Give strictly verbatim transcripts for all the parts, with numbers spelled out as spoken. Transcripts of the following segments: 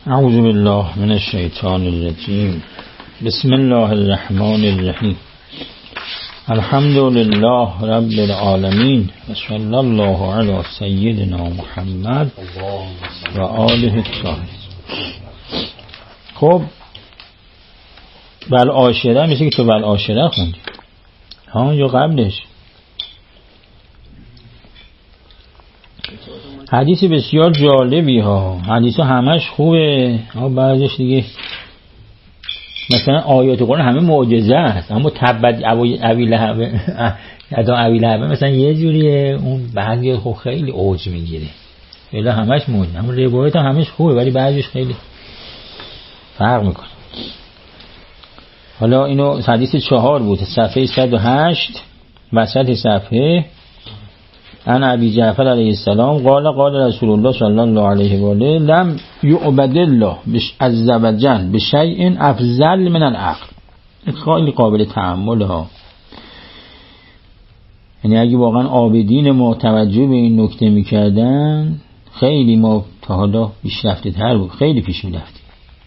اعوذ بالله من الشیطان الرجیم. بسم الله الرحمن الرحیم. الحمد لله رب العالمین و صلی الله علی سیدنا محمد و آله الطاهرین. خب بالعاشره میشه که تو بالعاشره خوندی ها یا قبلش؟ حدیث بسیار جالبی ها، حدیث ها همش خوبه ها، بعضیش دیگه مثلا آیات قرآن همه معجزه است، اما تبت ابی لهب یدا ابی لهب مثلا یه جوریه، اون بعضی خب خیلی اوج میگیره، ولی همش معجزه. اما روایت هم همش خوبه ولی بعضیش خیلی فرق میکنه. حالا اینو حدیث چهار بود، صفحه صد و هشت وسط صفحه. عن ابی جعفر علیه السلام قال قال رسول الله صلی الله علیه و آله لم یعبد الله عز وجل بشیء افضل من العقل. خیلی قابل تأمل ها، یعنی اگه واقعا عابدین ما توجه به این نکته میکردن خیلی ما تا حالا پیشرفته تر بود، خیلی پیش میرفتیم.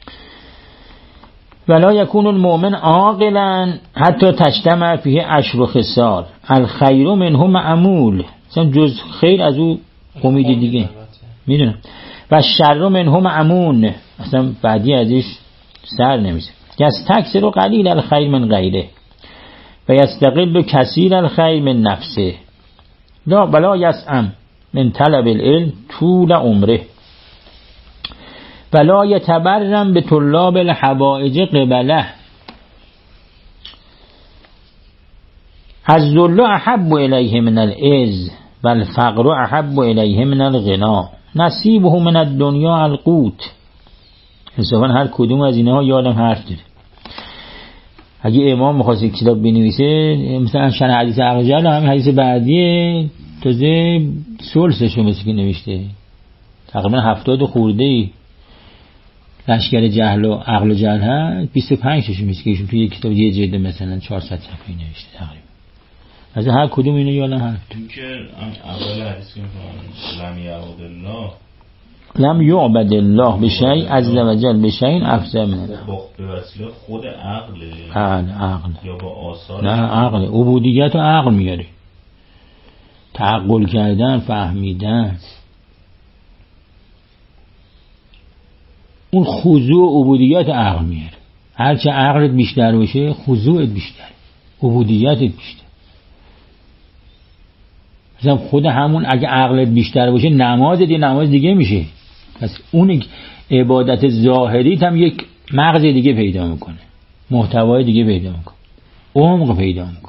ولا یکون المؤمن عاقلا حتی تجتمع فیه عشر خصال الخیر منه معمول. مثلا جز خیر از او امید دیگه میدونم. و شر منه معمون، اصلا بعدی ازش سر نمیشه. یستکثر قلیل الخیر من غیره و یستقل کثیر الخیر من نفسه. لا بلا یسعم من طلب العلم طول عمره ولا یتبرم به طلاب الحوائج قبله. الذل احب الیه من العز و الفقر احب الیه من الغنا. نصیبه من الدنیا القوت. حساباً هر کدوم از اینها یادم حرف داره. اگه امام می‌خواست یک کتاب بنویسه مثلا شرح حدیث عقل همین حدیث بعدیه تازه سلسشو مثل که نوشته، تقریبا هفتاد خورده لشکر جهل و عقل و جهل هست، بیست و پنج تاشو مثل که ایشون توی یک کتاب یه جلد مثلا چهارصد صفحه‌ای نوشته تقریبا. از هر کدوم اینو یادم هست. این که اول حدیث که لم یعبد الله لم یعبد الله بشیء عز وجل بشیء افضل منه. به وسیله خود عقل عقل عقل یا با آثار؟ نه عقل، عبودیت و عقل میاره، تعقل کردن، فهمیدن. اون خضوع عبودیت عقل میاره. هرچه عقلت بیشتر باشه خضوعت بیشتر، عبودیتت بیشتر. مثلا خود همون اگه عقلت بیشتر باشه نمازت یه نماز دیگه میشه. پس اون عبادت ظاهریت هم یک مغز دیگه پیدا میکنه، محتوای دیگه پیدا میکنه، عمق پیدا میکنه.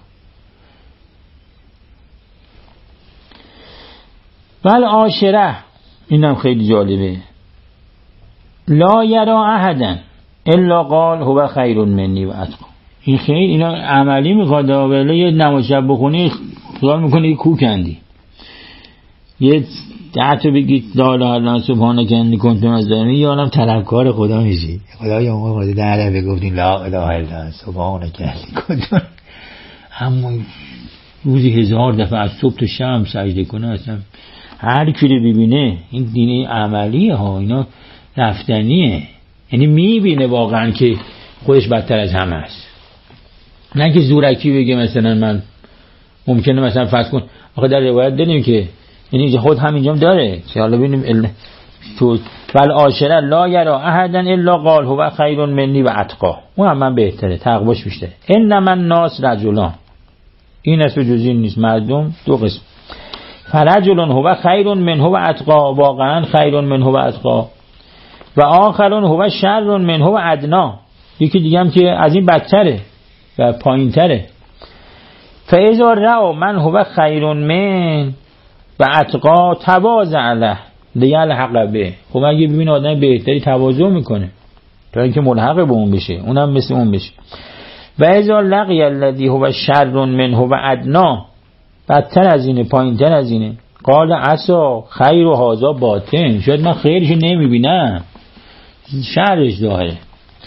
بل عاشره، اینم خیلی جالبه. لا یرا احدا الا قال هو خیر منی و اتقی. این خیلی اینا عملی میخواد، ولی یه نماز شب بخونی خیال میکنه که کوکندی، یه ده تا بگید لا اله الا الله سبحانک انی کنت من الظالمین، یا عالم طلبکار خدا میشی. خدایا ما خود در دفعه گفتین لا اله الا الله سبحانک انی کنت، اما روزی هزار دفعه از صبح تا شب سجده کنه، اصلا هر کی رو ببینه این دین عملیه ها، اینا رفتنیه، یعنی میبینه واقعا که خودش بدتر از همه است، نه که زورکی بگه مثلا من ممکنه مثلا فرض کن آخه در روایت داریم که یعنی خود همینجا داره که حالا ببینیم تو بل عاشره لا یرا احدا الا قال هو خیر منی و اتقی. اون هم من بهتره، تقواش بیشتره. انما الناس رجلان، این اسم جزئی نیست، مردم دو قسم. فرجل هو خیر منه و اتقی، واقعا خیر منه و اتقی. و آخر هو شر منه و ادنا، یکی دیگه هم که از این بدتره و پایین تره. فاذا رأوا من هو خیر من و اتقا تواضع له لیلحق به. خب اگه ببین آدم بهتری تواضع میکنه تا اینکه ملحق به اون بشه، اونم مثل اون بشه. و اذا لقی الذی هو شر منه و ادنا، بدتر از اینه، پایین تر از اینه، قال عسا خیر و هذا باطن، شاید من خیرشو نمیبینم، شرش ظاهره.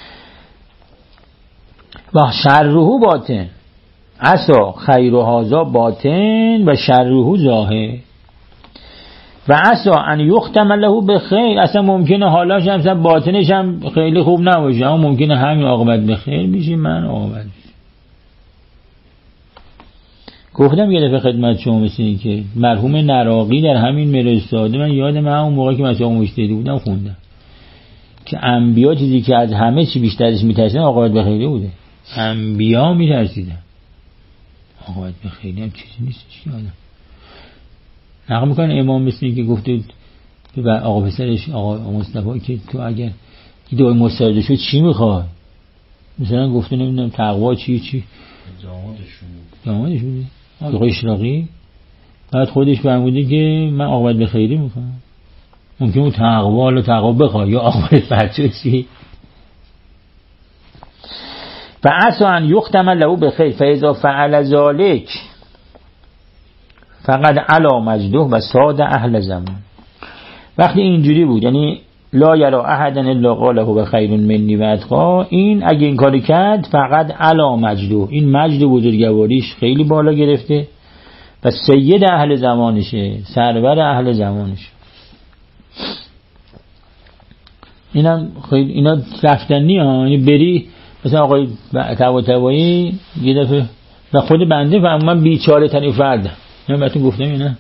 و شرهو باطن، عسا خیر و هذا باطن و شرهو ظاهر. و عسى ان یختم له بخیر، اصلا ممکنه حالاش هم مثلا باطنش هم خیلی خوب نباشه، اما ممکنه همین عاقبت بخیر میشه. من عاقبت گفتم یه دفعه خدمت شما مثل این که مرحوم نراقی در همین مرز ساده، من یادم همون موقع که مثلا مجتهدی بودم خوندم که انبیا چیزی که از همه چی بیشترش میترسیدن عاقبت بخیری بوده. انبیا میترسیدن، عاقبت بخیری هم چیزی نیست. چی آدم نقل میکنه امام مثل این که گفته و آقا پسرش آقا مصطفی که تو اگر دعای مسترد شد چی میخوای؟ مثلا گفته نمیدونم تقوا چی چی دامادشون دامادش بوده آقا اشراقی، بعد خودش فرموده که من عاقبت بخیری میخوام. ممکن اون تقوا حالا تقوا بخوای یا عاقبت بچه چی. و عسى ان یختم له بخیر فاذا فعل ذلك فقد علا مجده و ساد اهل زمان. وقتی اینجوری بود یعنی لا یرا احدا الا قاله بخیر منی و اتقا، این اگه این کاری کرد فقط علا مجده، این مجد و بزرگواریش خیلی بالا گرفته و سید اهل زمانشه، سرور اهل زمانشه. اینم خیلی اینا رفتنی ها، یعنی بری مثلا آقای طباطبایی یه دفعه و خود بنده فهم من بیچاره ترین فردم، من بهتون گفتم اینا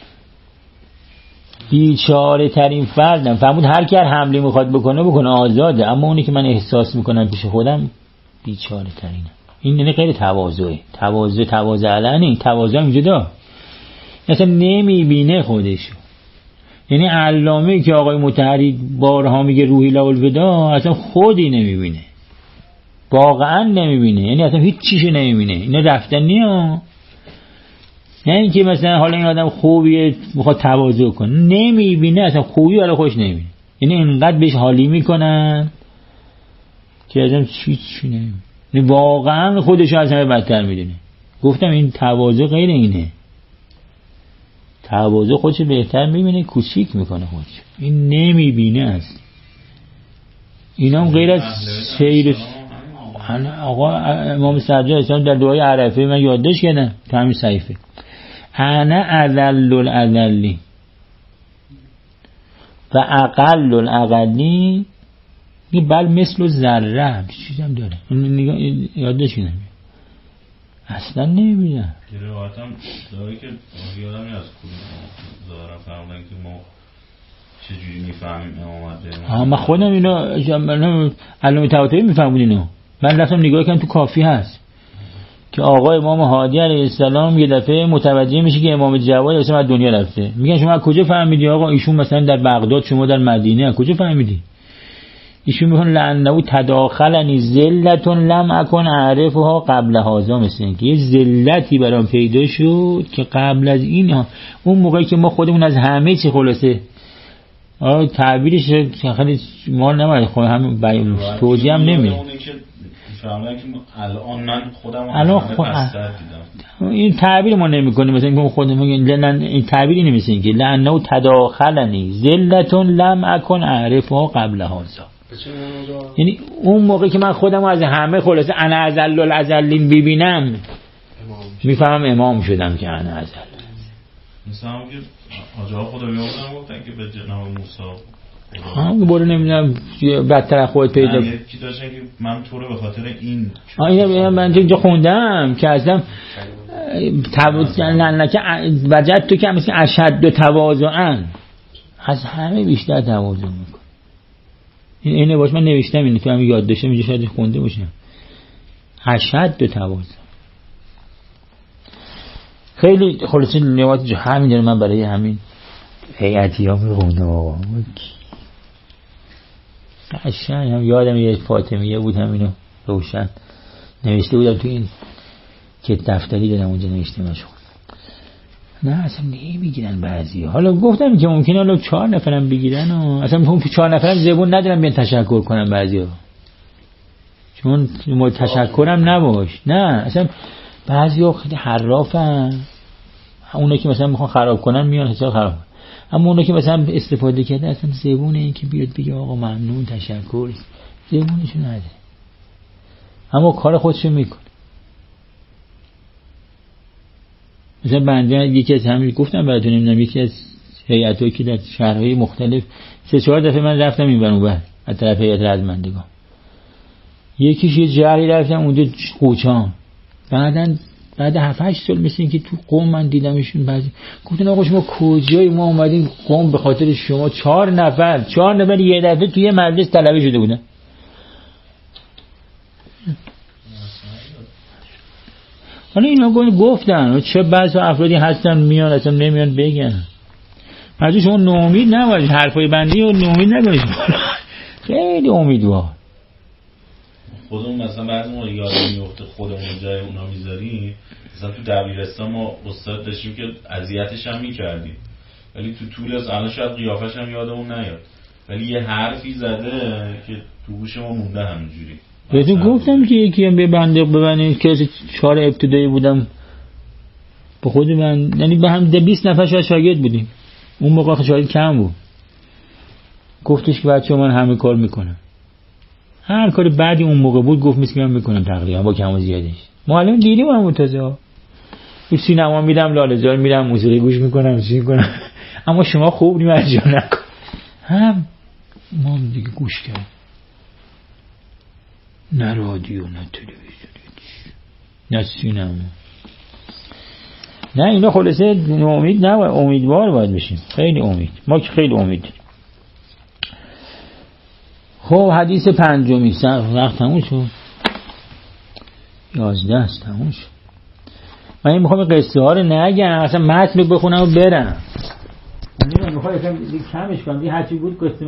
بیچاره ترین فردم، فهمود هر کی هر حمله میخواد بکنه بکنه آزاده، اما اونی که من احساس میکنم پیش خودم بیچاره ترینه. این یعنی غیر تواضعه. تواضع تواضع علنی، تواضع اینجا دا اصلا نمیبینه خودشو. یعنی علامه که آقای مطهری بارها میگه روحی لالودا اصلا خودی نمیبینه، واقعا نمیبینه، یعنی اصلا هیچ چیشو نمیبینه. اینا رفتنی ها، نه اینکه مثلا حالا این آدم خوبیه میخواد تواضع کنه، نمیبینه اصلا خوبی ولی خوش نمیبینه. یعنی اینقدر بهش حالی میکنن که ازم چی چی نمیبینه، یعنی واقعا خودشو از همه بدتر میدونه. گفتم این تواضع غیر اینه، تواضع خودشو بهتر میبینه، کوچیک میکنه خودشو، این نمیبینه اصلا. اینا هم غیر از سیر آقا امام سجاد اسلام در دعای عرفه من یادداشت کردم تو همین صحیفه، انا اذل الاذلی و اقل الاقلی، این بل مثل ذره چیزی هم داره، نگاه یادداشت کردم اصلا نمیبینم. یه روایتم داره که یادم نیست کدوم دارم فهمیدن که ما چجوری میفهمیم امامت به آها من خودم اینو علامه طباطبایی میفهمم اینو. من رفتم نگاه کردم تو کافی هست که آقا امام هادی علیه السلام یه دفعه متوجه میشه که امام جواد اصلا از دنیا رفته. میگن شما از کجا فهمیدی آقا ایشون مثلا در بغداد شما در مدینه از کجا فهمیدی؟ ایشون میگن لعنه تداخلنی ذلت لم اکن اعرفها قبل هذا، مثل اینکه یه ذلتی برام پیدا شد که قبل از این ها. اون موقعی که ما خودمون از همه چی خلاصه آره تعبیرش خیلی مال نمیاد، خود هم بیان توجیه هم نمیاد. فهمیدم که الان من خودم الان خود این تعبیر ما نمی‌کنیم، مثلا اینکه خودم میگن این تعبیری نمیشه اینکه لعنه تداخلنی ذلت لم اکن اعرفها قبل هذا، یعنی اون موقع که من خودم از همه خلاصه انا ازل الازلین ببینم میفهمم امام شدم که انا ازل. مثلا که آجا خدا میامدن گفتن که به جناب موسی ها برو نمیدونم بدتر خودت پیدا کی داشتن که من تو رو به خاطر این آ من اینجا خوندم که ازم تواضع که وجد تو که مثل اشد تواضعا از همه بیشتر تواضع میکنه. این اینه باش من نوشتم اینو تو هم یاد داشتم اینجا شاید خونده باشم اشد تواضع. خیلی خلاصه نوات جو همین داره من برای همین هیئتی ها میخوندم آقا قشنگ. هم یادم یه فاطمیه بود همینو روشن نوشته بودم تو این که دفتری دادم اونجا نوشته مشون. نه اصلا نمیگیرن بعضی. حالا گفتم که ممکنه حالا چهار نفرم بگیرن و اصلا میخوام که چهار نفرم زبون ندارم بیان تشکر کنم بعضی ها، چون ما تشکرم نباش. نه اصلا بعضی ها خیلی حرافن، اونا که مثلا میخوان خراب کنن میان حساب خراب، اما اونا که مثلا استفاده کرده اصلا زبونه این که بیاد بگه آقا ممنون تشکر زبونشو نده، اما کار خودشو میکنه. مثلا بنده یکی از همین گفتم براتون نمیدونم یکی از هیئتایی که در شهرهای مختلف سه چهار دفعه من رفتم این ور اون از طرف هیئت رزمندگان. یکیش یه جری رفتم اونجا قوچان، بعدن بعد هفت هشت سال مثل این که تو قم من دیدمشون، بعضی گفتن آقا شما کجایی؟ ما اومدیم قم به خاطر شما. چهار نفر چهار نفر یه دفعه توی مجلس طلبه شده بودن. حالا اینا گفتن چه بعضی افرادی هستن میان اصلا نمیان بگن. بعضی شما ناامید نباشید، حرفای بندی و ناامید نباشید، خیلی امیدوار. خودمون مثلا بعضی ما یاد میفته خودمون جای اونا میذاریم. مثلا تو دبیرستان ما استاد داشتیم که اذیتش هم میکردیم، ولی تو طول از الان شاید قیافش هم یادمون نیاد، ولی یه حرفی زده که تو گوش ما مونده همینجوری. بهتون گفتم که یکی هم به بنده ببنه که چهار ابتدایی بودم به خود من، یعنی به هم ده بیست نفر شاید شاگرد بودیم، اون موقع شاید کم بود. گفتش که بچه من همه کار میکنم، هر کاری بعدی اون موقع بود گفت مثل من میکنم تقریبا با کم و زیادش. معلم دیدیم هم متضا تو سینما میرم لاله‌زار میرم موسیقی گوش میکنم چی میکنم اما شما خوب نیم از جا نکن. هم ما دیگه گوش کردیم، نه رادیو نه تلویزیون نه سینما نه اینا. خلاصه امید نه، امیدوار باید بشیم، خیلی امید. ما که خیلی امید. خب حدیث پنجمی وقت تموم شد، یازده است تموم شد. من این میخوام قصه ها رو نگم، اصلا متن رو بخونم و برم. من میخوام یکم کمش کنم، هرچی بود قصه